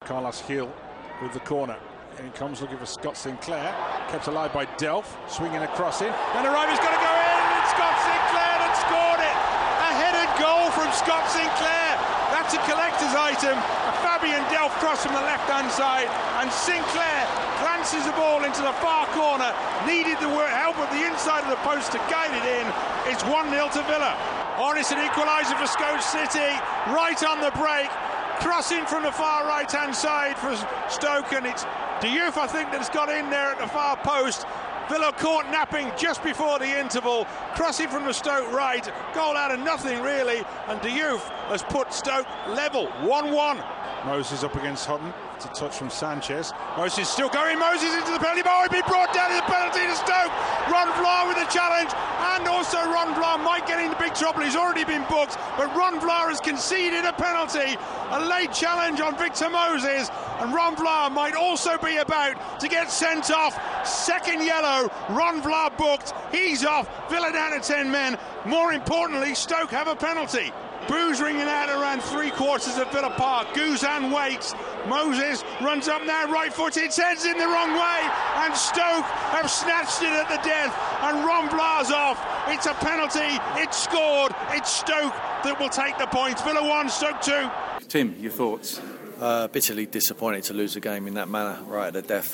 Carlos Gil with the corner. In he comes looking for Scott Sinclair. Kept alive by Delph. Swinging across in. And Arriva's got to go in. It's Scott Sinclair that scored it. A headed goal from Scott Sinclair. That's a collector's item. A Fabian Delph cross from the left-hand side. And Sinclair glances the ball into the far corner. Needed the help of the inside of the post to guide it in. It's 1-0 to Villa. Ornison equaliser for Stoke City. Right on the break. Crossing from the far right-hand side for Stoke, and it's Diouf, I think, that's got in there at the far post. Villa caught napping just before the interval. Crossing from the Stoke right. Goal out of nothing, really, and Diouf has put Stoke level, 1-1. Moses up against Hutton. It's a touch from Sanchez. Moses still going. Moses into the penalty box. He's been brought down to the penalty to Stoke. Ron Vlaar with a challenge, and also Ron Vlaar might get into big trouble. He's already been booked, but Ron Vlaar has conceded a penalty. A late challenge on Victor Moses, and Ron Vlaar might also be about to get sent off. Second yellow. Ron Vlaar booked. He's off. Villa down to 10 men. More importantly, Stoke have a penalty. Boos ringing out around 3/4 of Villa Park. Guzan waits. Moses runs up now, right footed, heads in the wrong way, and Stoke have snatched it at the death, and Ron Vlaar's off. It's a penalty, it's scored, it's Stoke that will take the points. Villa 1, Stoke 2. Tim, your thoughts? Bitterly disappointed to lose the game in that manner, right at the death.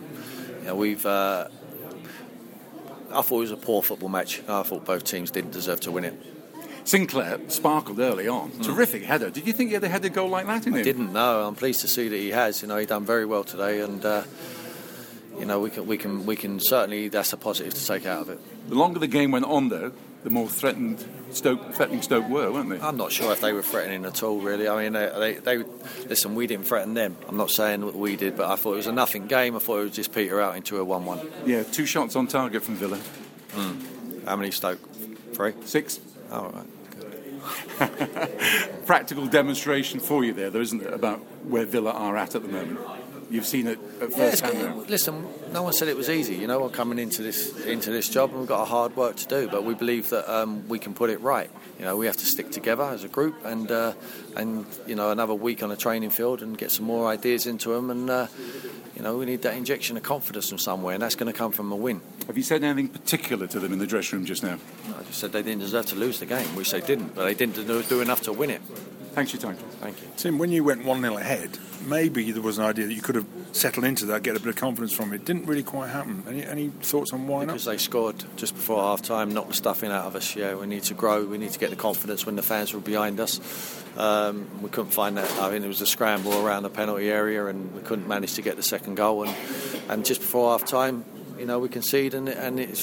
I thought it was a poor football match. I thought both teams didn't deserve to win it. Sinclair sparkled early on. Terrific header. Did you think he had a headed goal like that in him? I didn't know. I'm pleased to see that he has. He done very well today, and we can certainly, that's a positive to take out of it. The longer the game went on, though, the more threatening Stoke were, weren't they? I'm not sure if they were threatening at all, really. I mean, they listen. We didn't threaten them. I'm not saying what we did, but I thought it was a nothing game. I thought it would just peter out into a 1-1. Yeah, 2 shots on target from Villa. How many Stoke? 3? 6. Oh, right. Practical demonstration for you there, though, isn't it, about where Villa are at the moment? You've seen it at first hand. Listen, no one said it was easy. We're coming into this job, and we've got a hard work to do. But we believe that we can put it right. We have to stick together as a group, and another week on a training field and get some more ideas into them. And we need that injection of confidence from somewhere, and that's going to come from a win. Have you said anything particular to them in the dressing room just now? I just said they didn't deserve to lose the game, which they didn't, but they didn't do enough to win it. Thanks for your time. Thank you. Tim, when you went 1-0 ahead, maybe there was an idea that you could have settled into that, get a bit of confidence from it. Didn't really quite happen. Any thoughts on why not? Because they scored just before half-time, knocked the stuffing out of us. Yeah, we need to grow. We need to get the confidence when the fans were behind us. We couldn't find that. I mean, it was a scramble around the penalty area, and we couldn't manage to get the second goal. And just before half-time, we concede, and it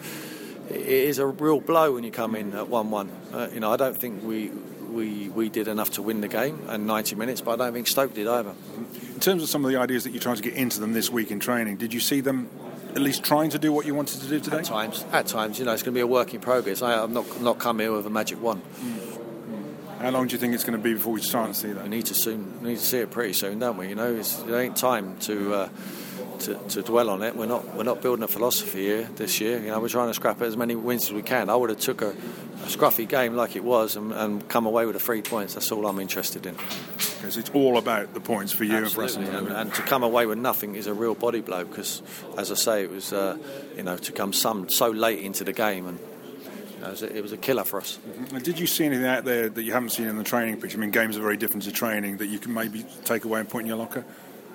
is a real blow when you come in at 1-1. I don't think we did enough to win the game in 90 minutes, but I don't think Stoke did either. In terms of some of the ideas that you're trying to get into them this week in training, did you see them at least trying to do what you wanted to do today? At times, it's going to be a work in progress. I've not come here with a magic wand. How long do you think it's going to be before we start to see that? We need to see it pretty soon, don't we? It ain't time to dwell on it. We're not building a philosophy here this year. We're trying to scrap as many wins as we can. I would have took a scruffy game like it was and come away with the 3 points. That's all I'm interested in. Because it's all about the points for you. Absolutely. And to come away with nothing is a real body blow. Because, as I say, it was to come so late into the game, and it was a killer for us. Mm-hmm. Did you see anything out there that you haven't seen in the training pitch? I mean, games are very different to training, that you can maybe take away and put in your locker?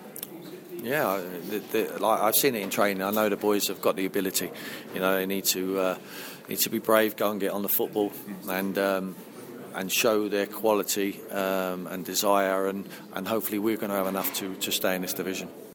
Yeah, I've seen it in training. I know the boys have got the ability. They need to be brave, go and get on the football, and show their quality and desire, and hopefully we're going to have enough to stay in this division.